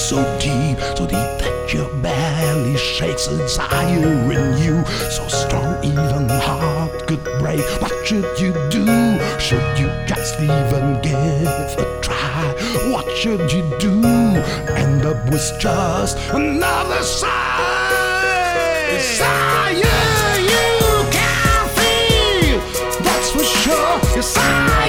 so deep that your belly shakes a desire in you. So strong, even heart could break. What should you do? Should you just even give a try? What should you do? End up with just another desire you can feel. That's for sure. Yes,